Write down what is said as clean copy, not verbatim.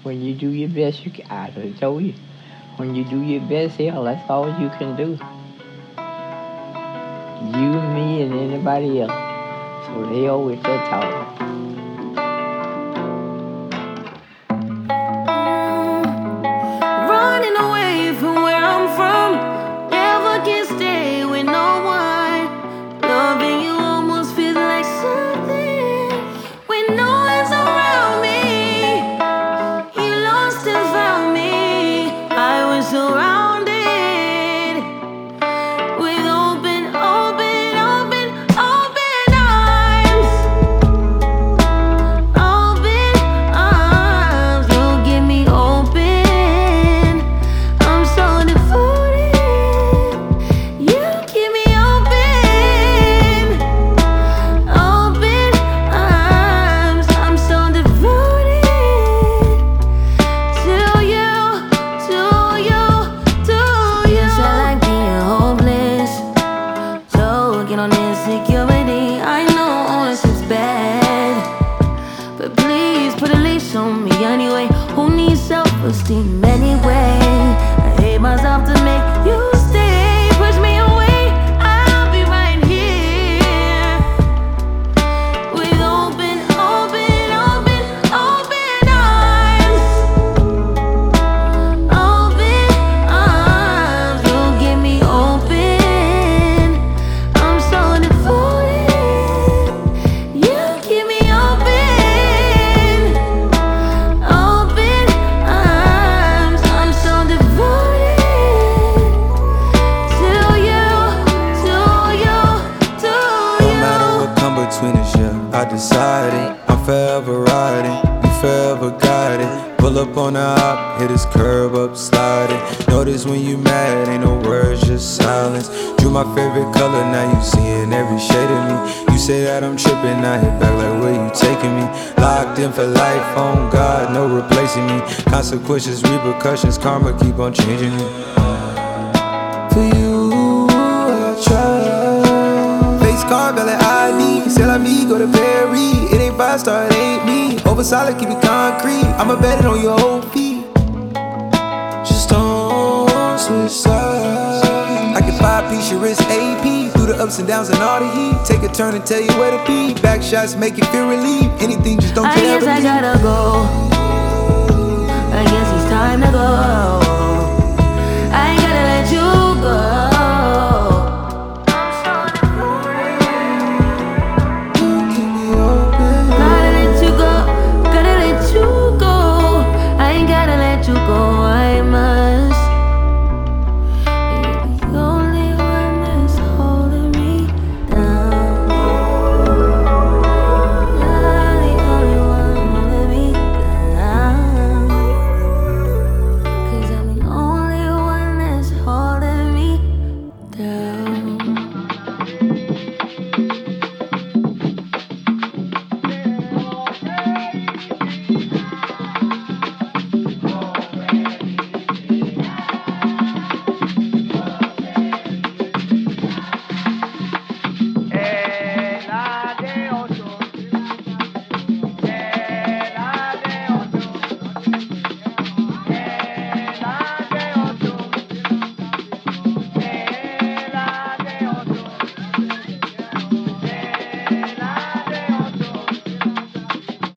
When you do your best, I done told you. When you do your best, hell, that's all you can do. You, me, and anybody else. So they always that talk. Running away from where I'm from, never can stay with no one. Loving you almost feels like something when no one's around me. You lost and found me. I was surrounded with open arms. Open arms, you get me open. I'm so devoted. You keep me open. Open arms, I'm so devoted to you, to you, to you. Yes, I like being hopeless. So get on insecurity. I know it's just bad, but please put a leash on me anyway. Who needs self-esteem anyway? I hate myself to make you stay. Push me away, I'll be right here with open arms. Open arms, you get me open. I'm so devoted. You keep me open. Open arms, I'm so devoted to you, to you, to No you. matter what come between us, yeah, I decided I'm forever riding, you forever guiding. Pull up on the hop, hit this curb up, sliding. Notice when you mad, ain't no words, just silence. Drew my favorite color, now you seeing every shade of me. You say that I'm tripping, I hit back like where you taking me. Locked in for life, on God, no replacing me. Consequences, repercussions, karma keep on changing me. For you, I try. Face card, valid ID. Sell on me, go to Perry. It ain't 5-star, it ain't me. Over solid, keep it concrete. I'ma bet it on your whole feet. Just don't switch sides. I get 5-piece, your wrist AP. Through the ups and downs and all the heat. Take a turn and tell you where to be. Back shots make you feel relief. Anything, just don't I care. guess I gotta go. I guess it's time to go.